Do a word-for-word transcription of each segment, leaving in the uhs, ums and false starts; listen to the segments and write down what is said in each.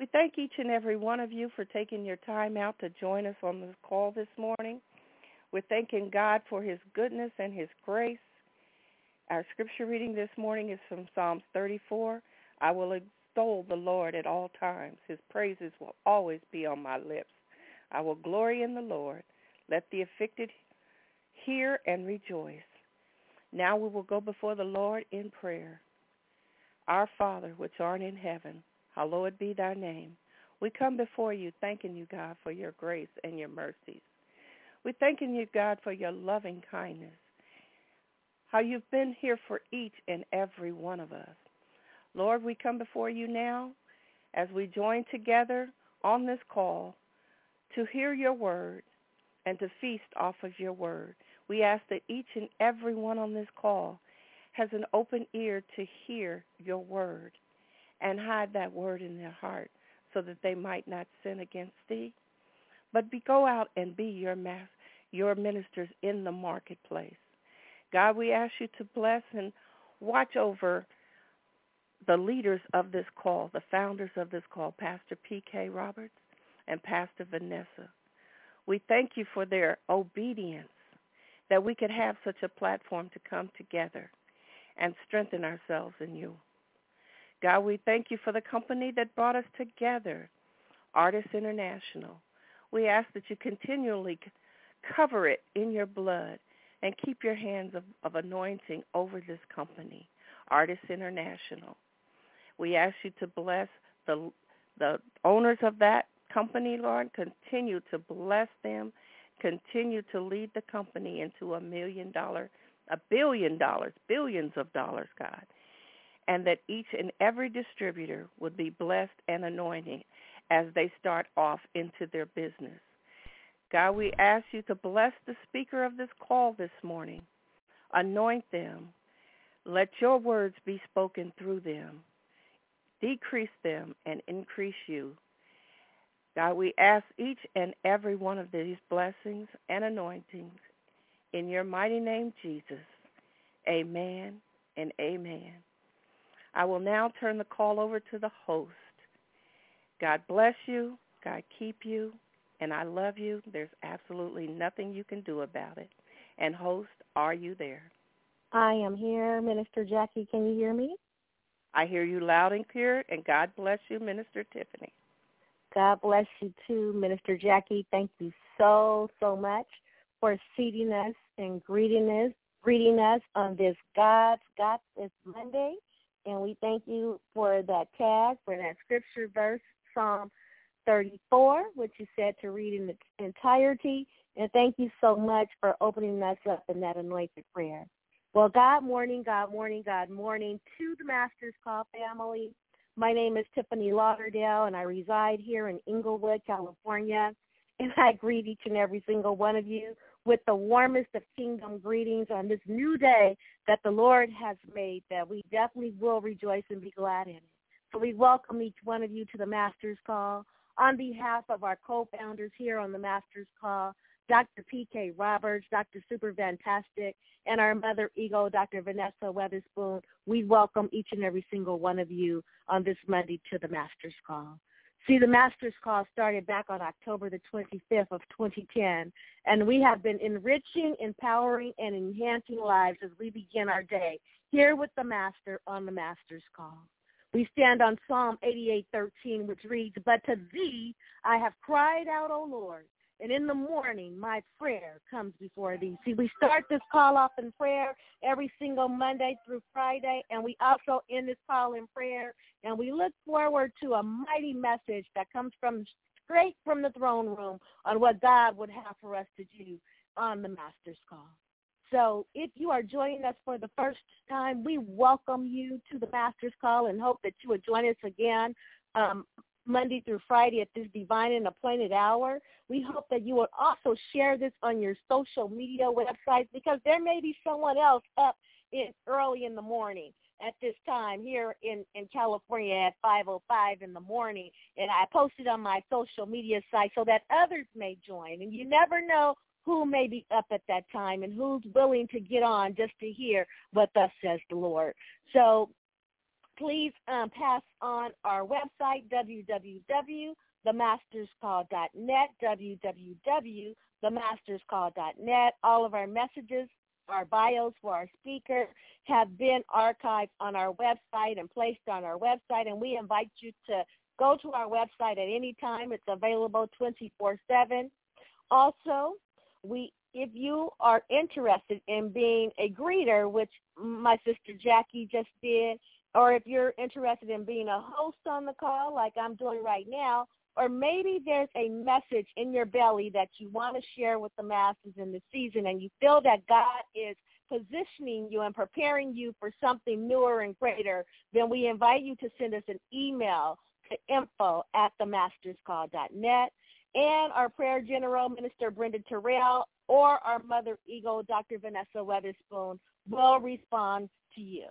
We thank each and every one of you for taking your time out to join us on this call this morning. We're thanking God for his goodness and his grace. Our scripture reading this morning is from Psalms thirty-four. I will extol the Lord at all times. His praises will always be on my lips. I will glory in the Lord. Let the afflicted hear and rejoice. Now we will go before the Lord in prayer. Our Father, which art in heaven, hallowed be thy name. We come before you thanking you, God, for your grace and your mercies. We're thanking you, God, for your loving kindness, how you've been here for each and every one of us. Lord, we come before you now as we join together on this call to hear your word and to feast off of your word. We ask that each and every one on this call has an open ear to hear your word and hide that word in their heart so that they might not sin against thee, but be, go out and be your mass, your ministers in the marketplace. God, we ask you to bless and watch over the leaders of this call, the founders of this call, Pastor P K Roberts and Pastor Vanessa. We thank you for their obedience, that we could have such a platform to come together and strengthen ourselves in you. God, we thank you for the company that brought us together, Artists International. We ask that you continually cover it in your blood and keep your hands of, of anointing over this company, Artists International. We ask you to bless the the owners of that company, Lord. Continue to bless them. Continue to lead the company into a million dollar, a billion dollars, billions of dollars, God. And that each and every distributor would be blessed and anointed as they start off into their business. God, we ask you to bless the speaker of this call this morning. Anoint them. Let your words be spoken through them. Decrease them and increase you. God, we ask each and every one of these blessings and anointings in your mighty name, Jesus. Amen and amen. I will now turn the call over to the host. God bless you. God keep you. And I love you. There's absolutely nothing you can do about it. And host, are you there? I am here, Minister Jackie. Can you hear me? I hear you loud and clear, and God bless you, Minister Tiffany. God bless you too, Minister Jackie. Thank you so, so much for seating us and greeting us, greeting us on this God's Got This Monday. And we thank you for that tag, for that scripture verse, Psalm thirty-four, which you said to read in its entirety. And thank you so much for opening us up in that anointed prayer. Well, God morning, God morning, God morning to the Master's Call family. My name is Tiffany Lauderdale, and I reside here in Inglewood, California. And I greet each and every single one of you with the warmest of kingdom greetings on this new day that the Lord has made, that we definitely will rejoice and be glad in it. So we welcome each one of you to the Master's Call. On behalf of our co-founders here on the Master's Call, Doctor P K Roberts, Doctor Super Fantastic, and our mother ego, Doctor Vanessa Weatherspoon, we welcome each and every single one of you on this Monday to the Master's Call. See, the Master's Call started back on October the twenty-fifth of twenty ten, and we have been enriching, empowering, and enhancing lives as we begin our day here with the Master on the Master's Call. We stand on Psalm eighty-eight thirteen, which reads, "But to thee I have cried out, O Lord, and in the morning my prayer comes before thee." See, we start this call off in prayer every single Monday through Friday, and we also end this call in prayer, and we look forward to a mighty message that comes from straight from the throne room on what God would have for us to do on the Master's Call. So if you are joining us for the first time, we welcome you to the Master's Call and hope that you would join us again um, Monday through Friday at this divine and appointed hour. We hope that you will also share this on your social media websites, because there may be someone else up in, early in the morning at this time here in, in California at five oh five in the morning, and I posted on my social media site so that others may join. And you never know who may be up at that time and who's willing to get on just to hear what thus says the Lord. So please um, pass on our website, w w w dot the masters call dot net, w w w dot the masters call dot net. All of our messages, our bios for our speakers have been archived on our website and placed on our website, and we invite you to go to our website at any time. It's available twenty-four seven. Also, we if you are interested in being a greeter, which my sister Jackie just did, or if you're interested in being a host on the call like I'm doing right now, or maybe there's a message in your belly that you want to share with the masses in the season and you feel that God is positioning you and preparing you for something newer and greater, then we invite you to send us an email to info at the masters call dot net. And our prayer general, Minister Brenda Terrell, or our mother eagle, Doctor Vanessa Weatherspoon, will respond to you.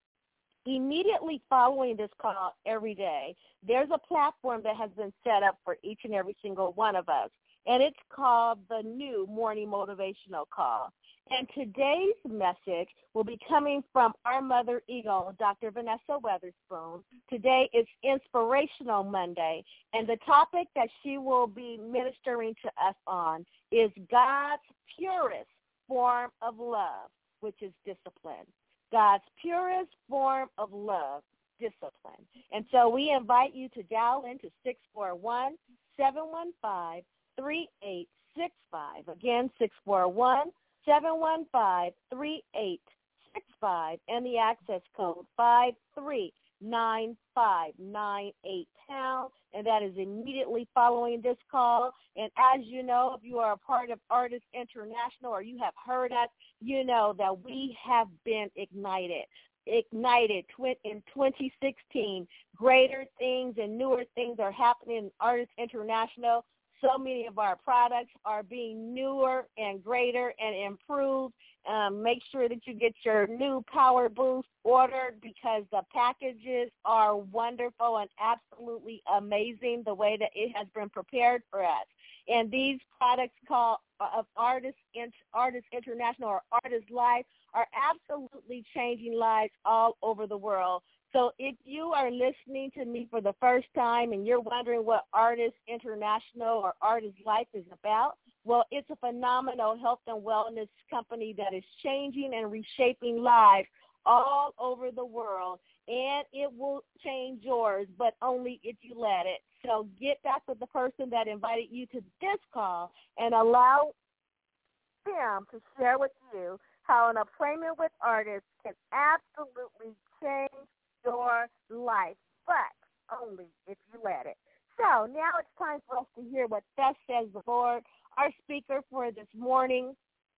Immediately following this call every day, there's a platform that has been set up for each and every single one of us, and it's called the New Morning Motivational Call. And today's message will be coming from our mother eagle, Doctor Vanessa Weatherspoon. Today is Inspirational Monday, and the topic that she will be ministering to us on is God's purest form of love, which is discipline. God's purest form of love, discipline. And so we invite you to dial into six four one, seven one five, three eight six five. Again, six four one, seven one five, three eight six five, and the access code five three nine five nine eight pound, and that is immediately following this call. And as you know, if you are a part of Artists International or you have heard us, you know that we have been ignited. Ignited in twenty sixteen. Greater things and newer things are happening in Artists International. So many of our products are being newer and greater and improved. Um, make sure that you get your new Power Boost ordered because the packages are wonderful and absolutely amazing the way that it has been prepared for us. And these products called uh, of Artists, Artists International or Artist Life are absolutely changing lives all over the world. So if you are listening to me for the first time and you're wondering what Artists International or Artist Life is about, well, it's a phenomenal health and wellness company that is changing and reshaping lives all over the world, and it will change yours, but only if you let it. So get back with the person that invited you to this call and allow them to share with you how an appointment with artists can absolutely change your life, but only if you let it. So now it's time for us to hear what thus says the Lord. Our speaker for this morning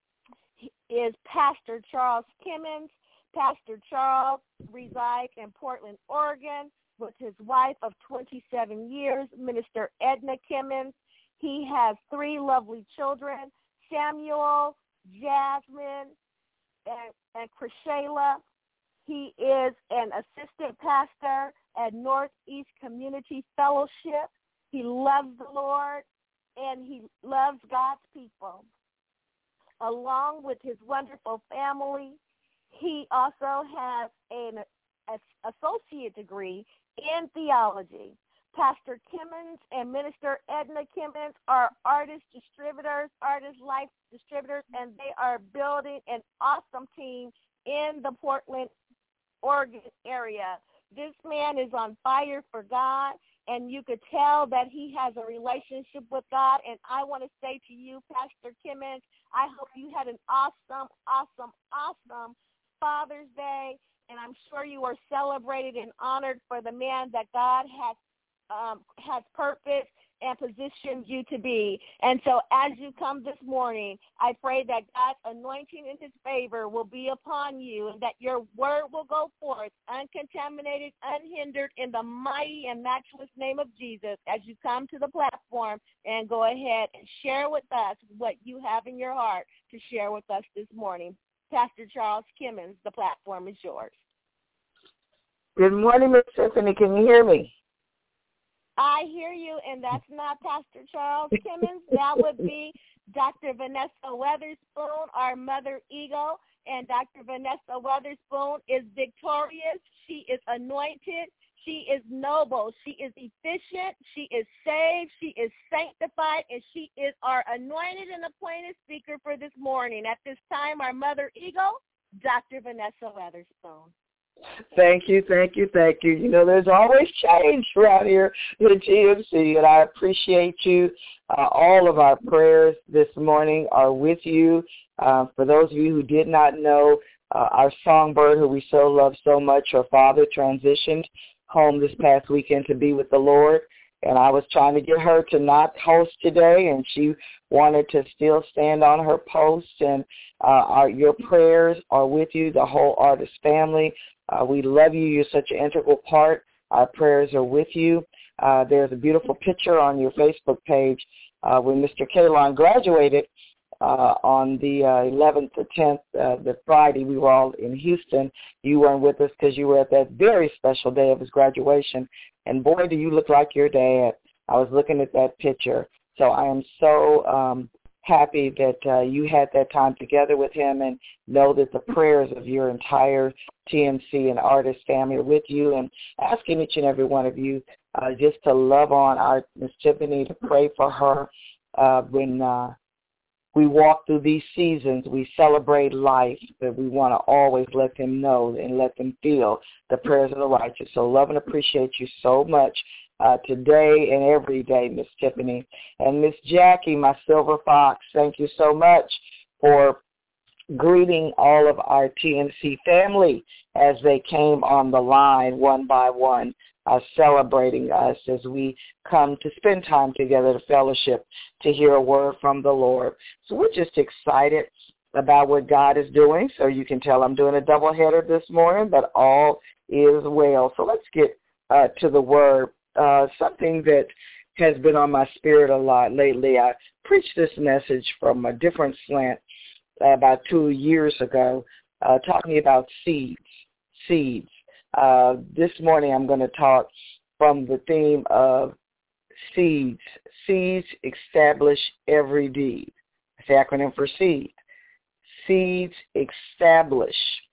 is Pastor Charles Kimmons. Pastor Charles resides in Portland, Oregon, with his wife of twenty-seven years, Minister Edna Kimmons. He has three lovely children, Samuel, Jasmine, and, and Krishayla. He is an assistant pastor at Northeast Community Fellowship. He loves the Lord, and he loves God's people. Along with his wonderful family, he also has an associate degree in theology. Pastor Kimmons and Minister Edna Kimmons are artist distributors, Artist Life distributors, and they are building an awesome team in the Portland, Oregon area. This man is on fire for God, and you could tell that he has a relationship with God. And I want to say to you, Pastor Kimmons, I hope you had an awesome, awesome, awesome Father's Day, and I'm sure you are celebrated and honored for the man that God has um, has purposed and positioned you to be. And so as you come this morning, I pray that God's anointing and his favor will be upon you and that your word will go forth uncontaminated, unhindered in the mighty and matchless name of Jesus as you come to the platform and go ahead and share with us what you have in your heart to share with us this morning. Pastor Charles Kimmons, the platform is yours. Good morning, Miss Tiffany. Can you hear me? I hear you, and that's not Pastor Charles Kimmons. That would be Doctor Vanessa Weatherspoon, our mother eagle, and Doctor Vanessa Weatherspoon is victorious. She is anointed. She is noble. She is efficient. She is saved. She is sanctified. And she is our anointed and appointed speaker for this morning. At this time, our mother eagle, Doctor Vanessa Weatherstone. Thank you, thank you, thank you. You know, there's always change around here in T M C, and I appreciate you. Uh, all of our prayers this morning are with you. Uh, for those of you who did not know, uh, our songbird, who we so love so much, her father transitioned home this past weekend to be with the Lord, and I was trying to get her to not host today, and she wanted to still stand on her post, and uh, our, your prayers are with you, the whole Artist family. Uh, we love you. You're such an integral part. Our prayers are with you. Uh, there's a beautiful picture on your Facebook page uh, when Mister Kalon graduated uh, on the uh, eleventh or tenth, uh, the Friday. We were all in Houston. You weren't with us because you were at that very special day of his graduation. And boy, do you look like your dad. I was looking at that picture. So I am so um, happy that uh, you had that time together with him, and know that the prayers of your entire T M C and Artist family are with you, and asking each and every one of you uh, just to love on our Miss Tiffany, to pray for her uh, when uh, we walk through these seasons. We celebrate life, but we want to always let them know and let them feel the prayers of the righteous. So love and appreciate you so much uh, today and every day, Miss Tiffany. And Miss Jackie, my silver fox, thank you so much for greeting all of our T M C family as they came on the line one by one, uh, celebrating us as we come to spend time together to fellowship, to hear a word from the Lord. So we're just excited about what God is doing. So you can tell I'm doing a doubleheader this morning, but all is well. So let's get uh, to the word. Uh, something that has been on my spirit a lot lately. I preached this message from a different slant about two years ago, uh, talking about seeds, seeds. Uh, this morning I'm going to talk from the theme of seeds. Seeds establish every deed. That's the acronym for seed. Seeds establish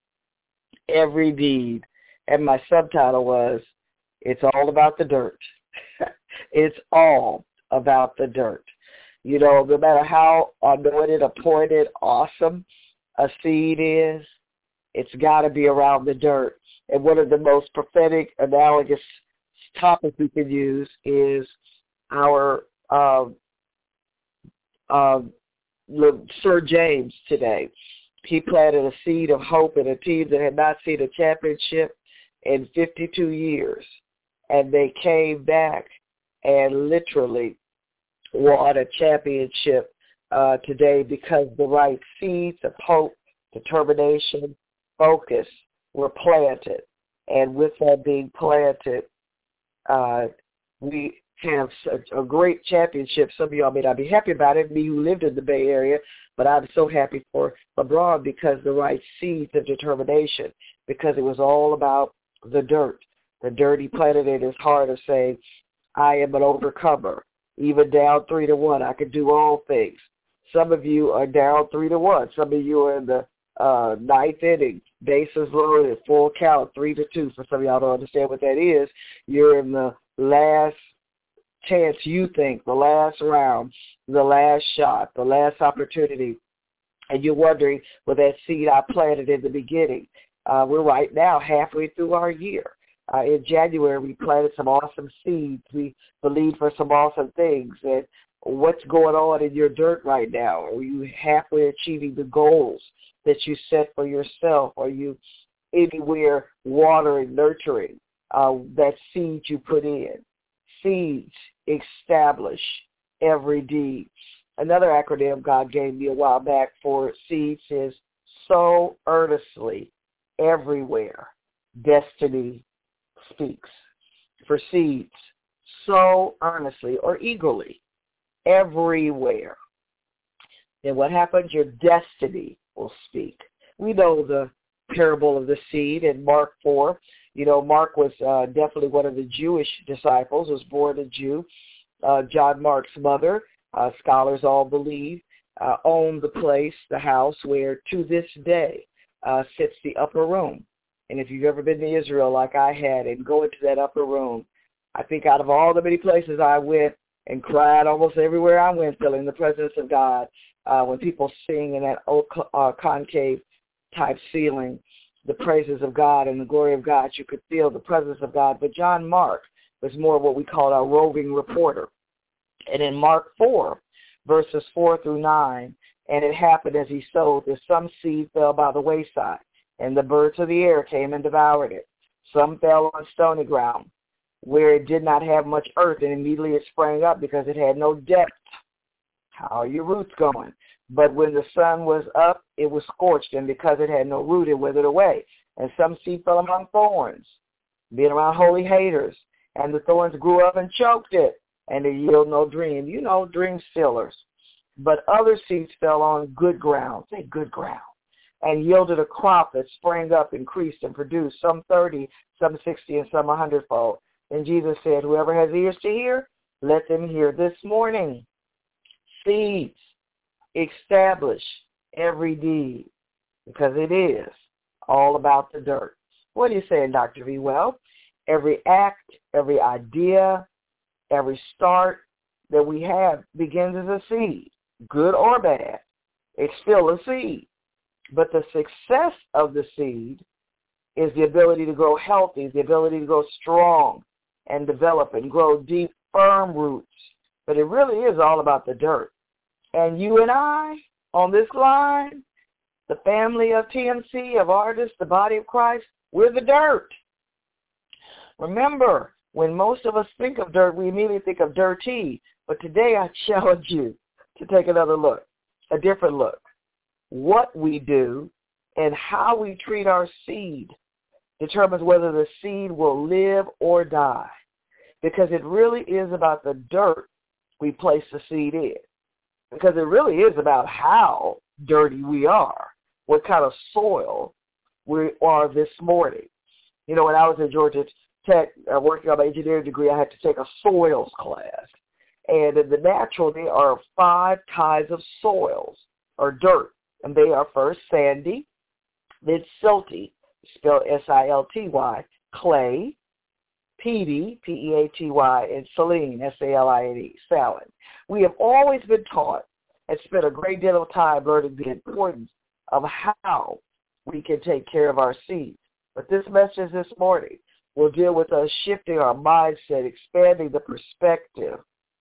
every deed. And my subtitle was, it's all about the dirt. It's all about the dirt. You know, no matter how anointed, appointed, awesome a seed is, it's got to be around the dirt. And one of the most prophetic, analogous topics we can use is our uh, uh, Sir James today. He planted a seed of hope in a team that had not seen a championship in fifty-two years. And they came back and literally won a championship uh, today because the right seeds of hope, determination, focus were planted. And with that being planted, uh, we have such a great championship. Some of y'all may not be happy about it, me who lived in the Bay Area, but I'm so happy for LeBron because the right seeds of determination, because it was all about the dirt. The dirt he planted in his heart of saying, I am an overcomer. Even down three to one, I can do all things. Some of you are down three to one. Some of you are in the uh, ninth inning, bases loaded, full count, three to two. For some of y'all don't understand what that is. You're in the last chance, you think, the last round, the last shot, the last opportunity, and you're wondering, well, that seed I planted in the beginning. Uh, we're right now halfway through our year. Uh, in January, we planted some awesome seeds. We believed for some awesome things. And what's going on in your dirt right now? Are you halfway achieving the goals that you set for yourself? Are you anywhere watering, nurturing uh, that seed you put in? Seeds establish every deed. Another acronym God gave me a while back for seeds is sow earnestly everywhere destiny speaks. For seeds, sow earnestly or eagerly everywhere. Then what happens? Your destiny will speak. We know the parable of the seed in Mark four. You know, Mark was uh, definitely one of the Jewish disciples, was born a Jew. Uh, John Mark's mother, uh, scholars all believe, uh, owned the place, the house, where to this day uh, sits the upper room And if you've ever been to Israel like I had and go into that upper room, I think out of all the many places I went and cried almost everywhere I went, feeling the presence of God, uh, when people sing in that old uh, concave type ceiling, the praises of God and the glory of God, you could feel the presence of God. But John Mark was more what we call a roving reporter. And in Mark four, verses four through nine, and it happened as he sowed that some seed fell by the wayside, and the birds of the air came and devoured it. Some fell on stony ground, where it did not have much earth, and immediately it sprang up because it had no depth. How are your roots going? But when the sun was up, it was scorched, and because it had no root, it withered away. And some seed fell among thorns, being around holy haters, and the thorns grew up and choked it, and it yielded no dream. You know, dream stealers. But other seeds fell on good ground, say good ground, and yielded a crop that sprang up, increased, and produced, some thirty, some sixty, and some a hundredfold. And Jesus said, whoever has ears to hear, let them hear. This morning, seeds establish every deed, because it is all about the dirt. What are you saying, Doctor V? Well, every act, every idea, every start that we have begins as a seed, good or bad. It's still a seed. But the success of the seed is the ability to grow healthy, the ability to grow strong and develop and grow deep, firm roots. But it really is all about the dirt. And you and I, on this line, the family of T M C, of artists, the body of Christ, we're the dirt. Remember, when most of us think of dirt, we immediately think of dirty. But today I challenge you to take another look, a different look. What we do and how we treat our seed determines whether the seed will live or die, because it really is about the dirt we place the seed in, because it really is about how dirty we are, what kind of soil we are this morning. You know, when I was at Georgia Tech uh, working on my engineering degree, I had to take a soils class. And in the natural, there are five kinds of soils, or dirt. And they are first sandy, then silty, spelled S I L T Y, clay, peaty, P E A T Y, and saline, S A L I N E, saline. We have always been taught and spent a great deal of time learning the importance of how we can take care of our seeds. But this message this morning will deal with us shifting our mindset, expanding the perspective,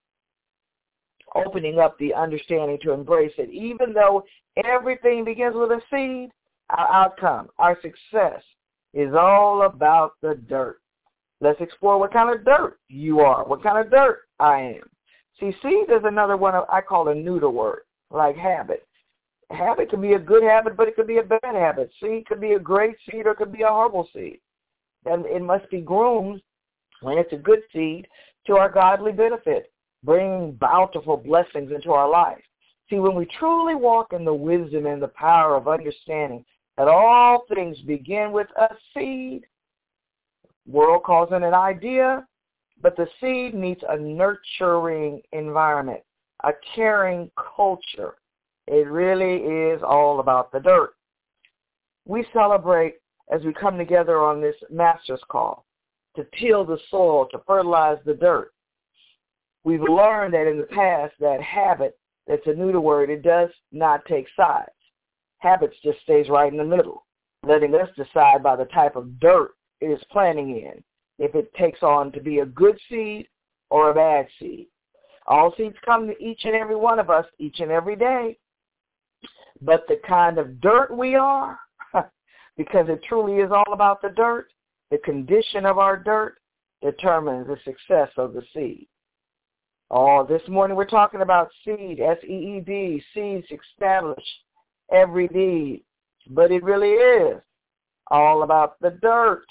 opening up the understanding to embrace it. Even though everything begins with a seed, our outcome, our success is all about the dirt. Let's explore what kind of dirt you are, what kind of dirt I am. See, seed is another one I call a neuter word, like habit. Habit can be a good habit, but it could be a bad habit. Seed could be a great seed or it could be a horrible seed. And it must be groomed, when it's a good seed, to our godly benefit, bringing bountiful blessings into our life. See, when we truly walk in the wisdom and the power of understanding that all things begin with a seed, world calls it an idea, but the seed needs a nurturing environment, a caring culture. It really is all about the dirt. We celebrate as we come together on this master's call to till the soil, to fertilize the dirt. We've learned that in the past that habit, that's a neuter word, it does not take sides. Habits just stays right in the middle, letting us decide by the type of dirt it is planting in, if it takes on to be a good seed or a bad seed. All seeds come to each and every one of us each and every day, but the kind of dirt we are, because it truly is all about the dirt, the condition of our dirt determines the success of the seed. Oh, this morning we're talking about seed, S E E D, seeds establish every deed. But it really is all about the dirt.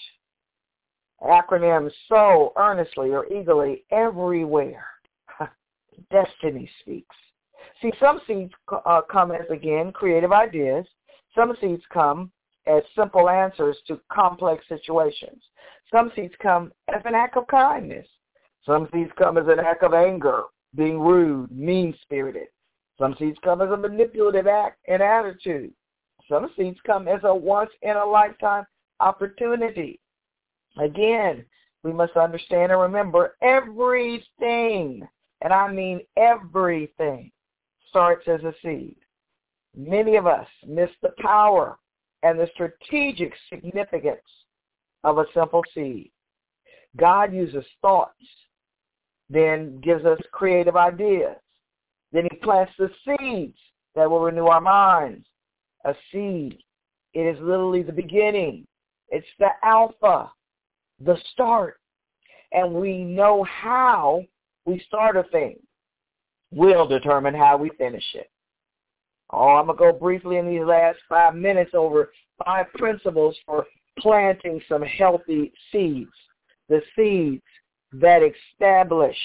Acronym sow, earnestly or eagerly, everywhere. Destiny speaks. See, some seeds uh, come as, again, creative ideas. Some seeds come as simple answers to complex situations. Some seeds come as an act of kindness. Some seeds come as an act of anger, being rude, mean-spirited. Some seeds come as a manipulative act and attitude. Some seeds come as a once-in-a-lifetime opportunity. Again, we must understand and remember everything, and I mean everything, starts as a seed. Many of us miss the power and the strategic significance of a simple seed. God uses thoughts, then gives us creative ideas. Then he plants the seeds that will renew our minds. A seed, it is literally the beginning. It's the alpha, the start. And we know how we start a thing will determine how we finish it. Oh, I'm going to go briefly in these last five minutes over five principles for planting some healthy seeds. The seeds that establish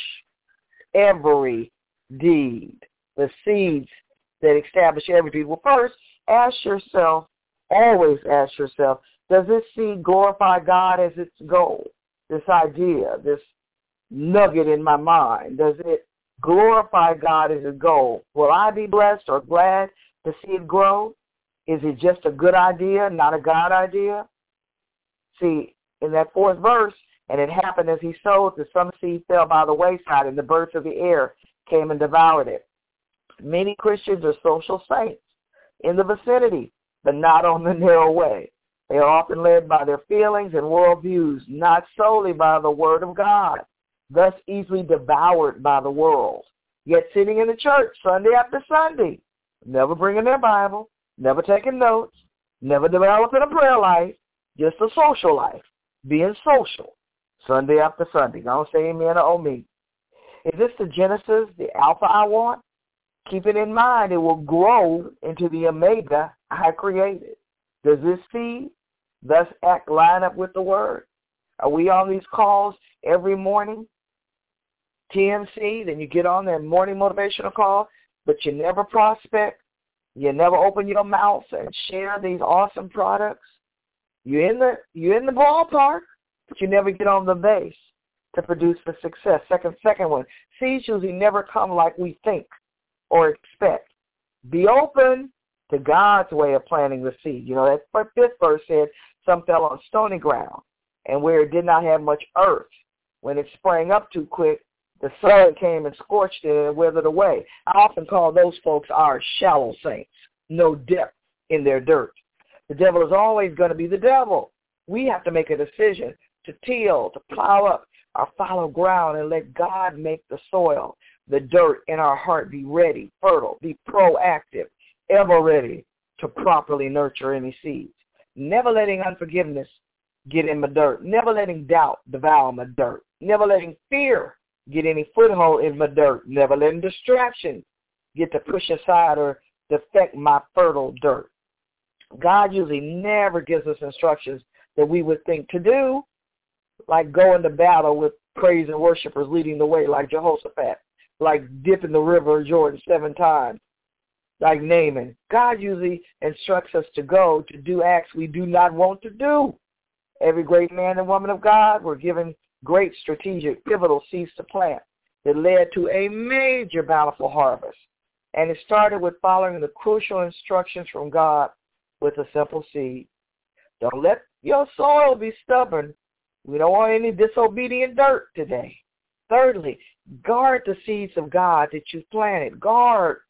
every deed. The seeds that establish every deed. Well, first, ask yourself, always ask yourself, does this seed glorify God as its goal? This idea, this nugget in my mind, does it glorify God as a goal? Will I be blessed or glad to see it grow? Is it just a good idea, not a God idea? See, in that fourth verse, and it happened as he sowed that some seed fell by the wayside, and the birds of the air came and devoured it. Many Christians are social saints in the vicinity, but not on the narrow way. They are often led by their feelings and worldviews, not solely by the Word of God, thus easily devoured by the world. Yet sitting in the church Sunday after Sunday, never bringing their Bible, never taking notes, never developing a prayer life, just a social life, being social, Sunday after Sunday. Don't say amen or oh me. Is this the Genesis, the Alpha I want? Keep it in mind, it will grow into the Omega I created. Does this seed thus act line up with the Word? Are we on these calls every morning? T M C, then you get on that morning motivational call, but you never prospect. You never open your mouth and share these awesome products. You're in the you're in the ballpark, but you never get on the base to produce the success. Second, second one, seeds usually never come like we think or expect. Be open to God's way of planting the seed. You know, that fifth verse said, some fell on stony ground, and where it did not have much earth. When it sprang up too quick, the sun came and scorched it and it withered away. I often call those folks our shallow saints, no depth in their dirt. The devil is always going to be the devil. We have to make a decision to till, to plow up our fallow ground and let God make the soil, the dirt in our heart be ready, fertile, be proactive, ever ready to properly nurture any seeds. Never letting unforgiveness get in my dirt. Never letting doubt devour my dirt. Never letting fear get any foothold in my dirt. Never letting distraction get to push aside or defect my fertile dirt. God usually never gives us instructions that we would think to do, like go into battle with praise and worshipers leading the way like Jehoshaphat, like dipping the river Jordan seven times, like Naaman. God usually instructs us to go to do acts we do not want to do. Every great man and woman of God were given great strategic, pivotal seeds to plant that led to a major bountiful harvest. And it started with following the crucial instructions from God with a simple seed. Don't let your soil be stubborn. We don't want any disobedient dirt today. Thirdly, guard the seeds of God that you planted. Guard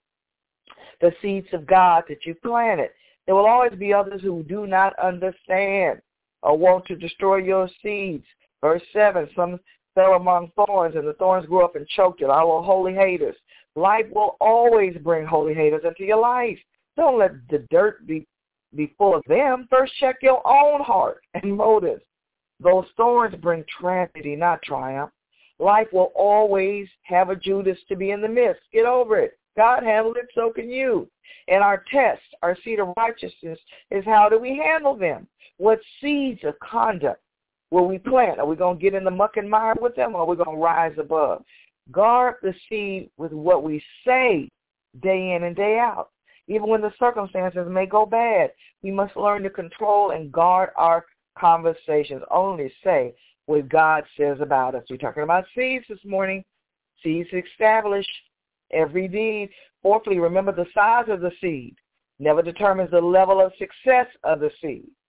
the seeds of God that you planted. There will always be others who do not understand or want to destroy your seeds. Verse seven, some fell among thorns, and the thorns grew up and choked it. Our holy haters. Life will always bring holy haters into your life. Don't let the dirt be, be full of them. First check your own heart and motives. Those thorns bring tragedy, not triumph. Life will always have a Judas to be in the midst. Get over it. God handled it, so can you. And our test, our seed of righteousness, is how do we handle them? What seeds of conduct will we plant? Are we going to get in the muck and mire with them, or are we going to rise above? Guard the seed with what we say day in and day out. Even when the circumstances may go bad, we must learn to control and guard our conversations. Only say what God says about us. We're talking about seeds this morning. Seeds establish every deed. Fourthly, remember the size of the seed never determines the level of success of the seed.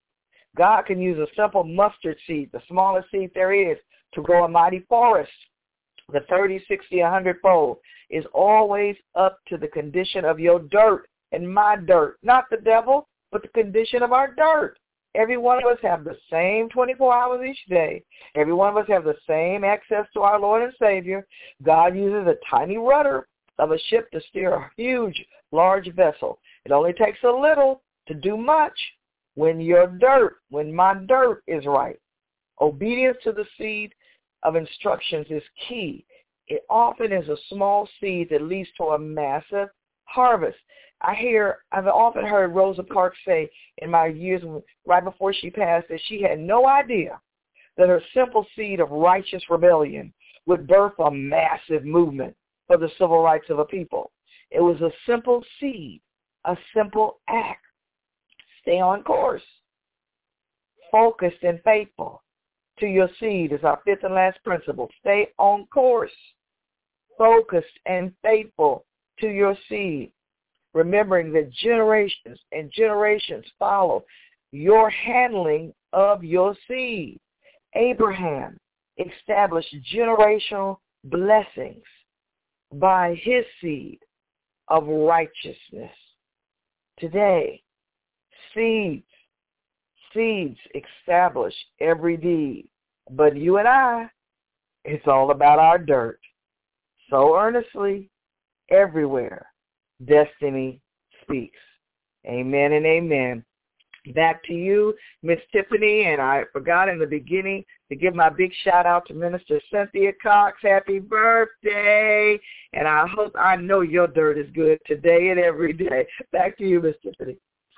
God can use a simple mustard seed, the smallest seed there is, to grow a mighty forest. The thirty, sixty, one hundred fold is always up to the condition of your dirt and my dirt. Not the devil, but the condition of our dirt. Every one of us have the same twenty-four hours each day. Every one of us have the same access to our Lord and Savior. God uses a tiny rudder of a ship to steer a huge, large vessel. It only takes a little to do much when your dirt, when my dirt is right. Obedience to the seed of instructions is key. It often is a small seed that leads to a massive harvest. I hear, I've often heard Rosa Parks say in my years right before she passed that she had no idea that her simple seed of righteous rebellion would birth a massive movement for the civil rights of a people. It was a simple seed, a simple act. Stay on course. Focused and faithful to your seed is our fifth and last principle. Stay on course. Focused and faithful to your seed. Remembering that generations and generations follow your handling of your seed. Abraham established generational blessings by his seed of righteousness. Today, seeds, seeds establish every deed. But you and I, it's all about our dirt. So earnestly, everywhere, destiny speaks. Amen and amen. Back to you, Miss Tiffany, and I forgot in the beginning to give my big shout out to Minister Cynthia Cox. Happy birthday, and I hope, I know your dirt is good today and every day. Back to you, Miss Tiffany.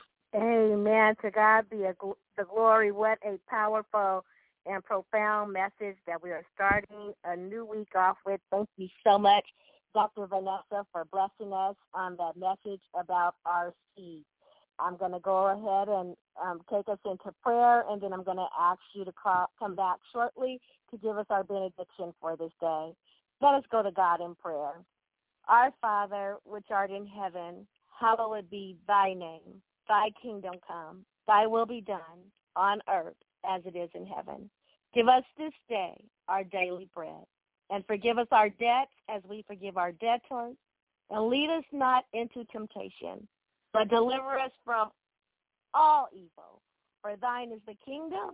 Amen. To God be a gl- the glory. What a powerful and profound message that we are starting a new week off with. Thank you so much, Doctor Vanessa, for blessing us on that message about our seed. I'm going to go ahead and um, take us into prayer, and then I'm going to ask you to call, come back shortly to give us our benediction for this day. Let us go to God in prayer. Our Father, which art in heaven, hallowed be thy name. Thy kingdom come. Thy will be done on earth as it is in heaven. Give us this day our daily bread, and forgive us our debts as we forgive our debtors. And lead us not into temptation, but deliver us from all evil. For thine is the kingdom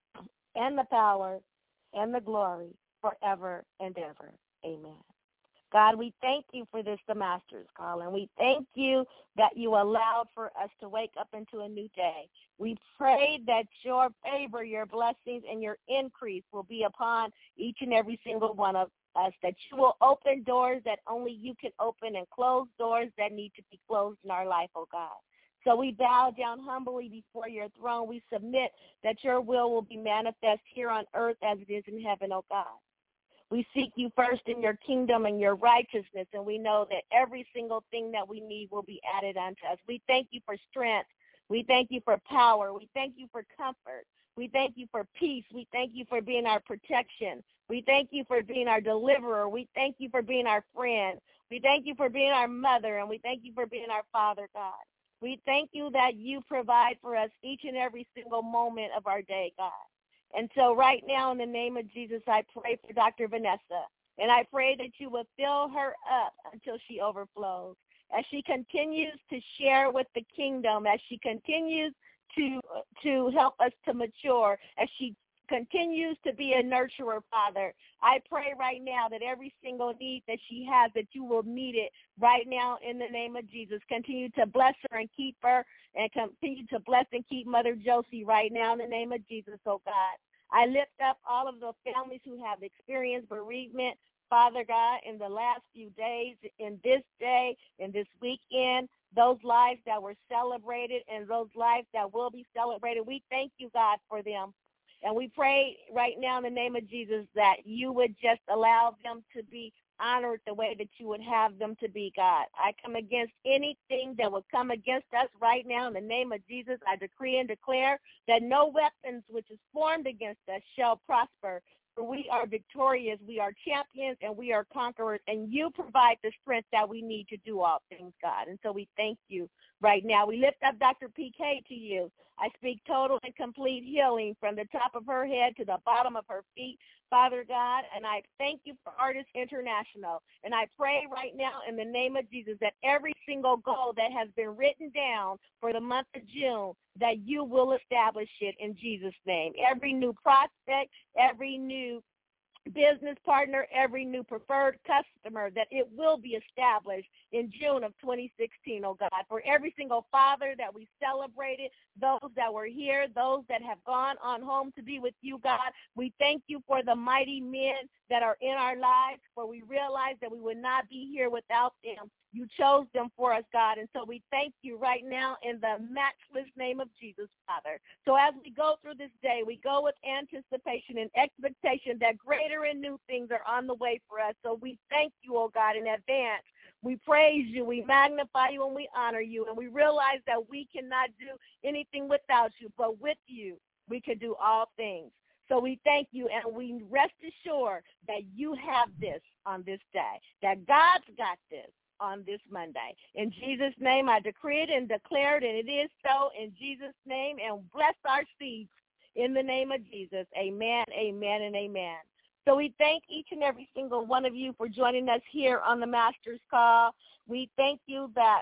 and the power and the glory forever and ever. Amen. God, we thank you for this, the Master's Call, and we thank you that you allowed for us to wake up into a new day. We pray that your favor, your blessings, and your increase will be upon each and every single one of us, that you will open doors that only you can open and close doors that need to be closed in our life, oh God. So we bow down humbly before your throne. We submit that your will will be manifest here on earth as it is in heaven, oh God. We seek you first in your kingdom and your righteousness, and we know that every single thing that we need will be added unto us. We thank you for strength. We thank you for power. We thank you for comfort. We thank you for peace. We thank you for being our protection. We thank you for being our deliverer. We thank you for being our friend. We thank you for being our mother, and we thank you for being our Father, God. We thank you that you provide for us each and every single moment of our day, God. And so right now, in the name of Jesus, I pray for Doctor Vanessa, and I pray that you will fill her up until she overflows, as she continues to share with the kingdom, as she continues to to help us to mature, as she continues to be a nurturer, Father. I pray right now that every single need that she has, that you will meet it right now in the name of Jesus. Continue to bless her and keep her, and continue to bless and keep Mother Josie right now in the name of Jesus, oh God. I lift up all of the families who have experienced bereavement, Father God, in the last few days, in this day, in this weekend, those lives that were celebrated and those lives that will be celebrated. We thank you, God, for them. And we pray right now in the name of Jesus that you would just allow them to be honored the way that you would have them to be, God. I come against anything that would come against us right now in the name of Jesus. I decree and declare that no weapons which is formed against us shall prosper. For we are victorious, we are champions, and we are conquerors, and you provide the strength that we need to do all things, God. And so we thank you right now. We lift up Doctor P K to you. I speak total and complete healing from the top of her head to the bottom of her feet, Father God, and I thank you for Artists International. And I pray right now in the name of Jesus that every single goal that has been written down for the month of June, that you will establish it in Jesus' name. Every new prospect, every new business partner, every new preferred customer, that it will be established in June of twenty sixteen, oh God. For every single father that we celebrated, those that were here, those that have gone on home to be with you, God, we thank you for the mighty men that are in our lives, for we realize that we would not be here without them. You chose them for us, God, and so we thank you right now in the matchless name of Jesus, Father. So as we go through this day, we go with anticipation and expectation that greater and new things are on the way for us. So we thank you, oh God, in advance. We praise you, we magnify you, and we honor you, and we realize that we cannot do anything without you, but with you, we can do all things. So we thank you, and we rest assured that you have this on this day, that God's got this on this Monday. In Jesus' name, I decree it and declare it, and it is so in Jesus' name, and bless our seeds in the name of Jesus. Amen, amen, and amen. So we thank each and every single one of you for joining us here on the Master's Call. We thank you that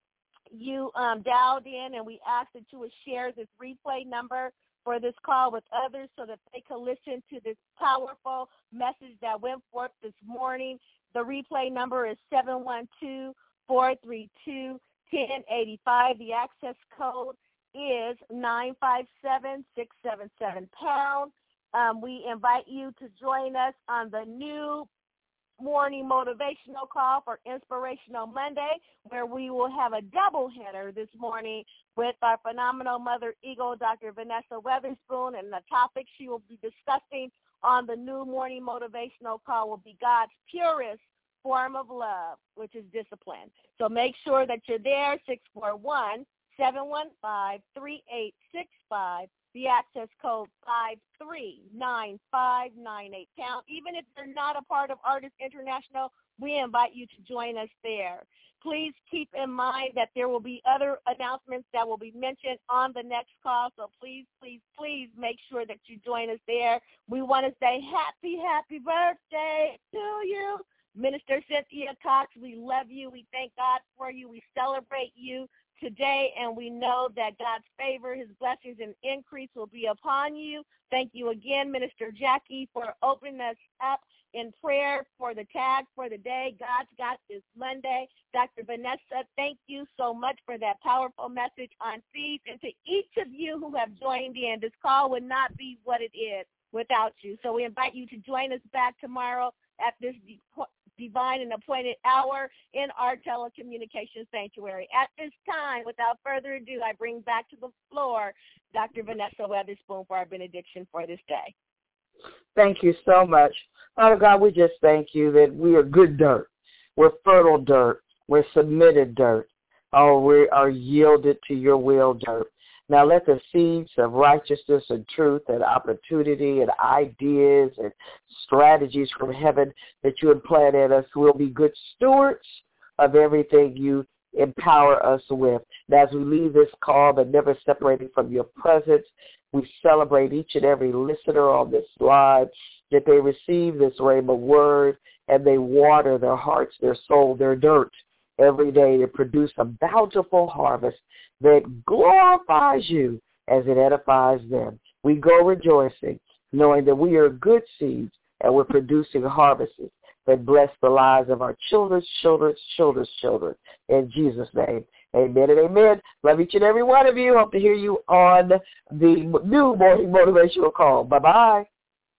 you um, dialed in, and we ask that you would share this replay number for this call with others so that they can listen to this powerful message that went forth this morning. The replay number is seven one two, four three two, one zero eight five. The access code is nine five seven, six seven seven pound. Um, we invite you to join us on the new morning motivational call for Inspirational Monday, where we will have a double header this morning with our phenomenal mother eagle, Doctor Vanessa Weatherspoon, and the topic she will be discussing on the new morning motivational call will be God's purest form of love, which is discipline. So make sure that you're there, six four one, seven one five, three eight six five. The access code five three nine five nine eight pound. Even if you're not a part of Artists International, we invite you to join us there. Please keep in mind that there will be other announcements that will be mentioned on the next call, so please, please, please make sure that you join us there. We want to say happy, happy birthday to you, Minister Cynthia Cox. We love you. We thank God for you. We celebrate you today, and we know that God's favor, his blessings, and increase will be upon you. Thank you again, Minister Jackie, for opening us up in prayer for the tag for the day. God's got this Monday. Doctor Vanessa, thank you so much for that powerful message on seeds. And to each of you who have joined in, this call would not be what it is without you. So we invite you to join us back tomorrow at this divine and appointed hour in our telecommunications sanctuary. At this time, without further ado, I bring back to the floor Doctor Vanessa Weatherspoon for our benediction for this day. Thank you so much. Father God, we just thank you that we are good dirt. We're fertile dirt. We're submitted dirt. Oh, we are yielded to your will dirt. Now let the seeds of righteousness and truth and opportunity and ideas and strategies from heaven that you implant in us will be good stewards of everything you empower us with. And as we leave this call, but never separating from your presence, we celebrate each and every listener on this live, that they receive this rhema word and they water their hearts, their soul, their dirt every day to produce a bountiful harvest that glorifies you as it edifies them. We go rejoicing, knowing that we are good seeds and we're producing harvests that bless the lives of our children's children's children's children. In Jesus' name, amen and amen. Love each and every one of you. Hope to hear you on the new morning motivational call. Bye-bye.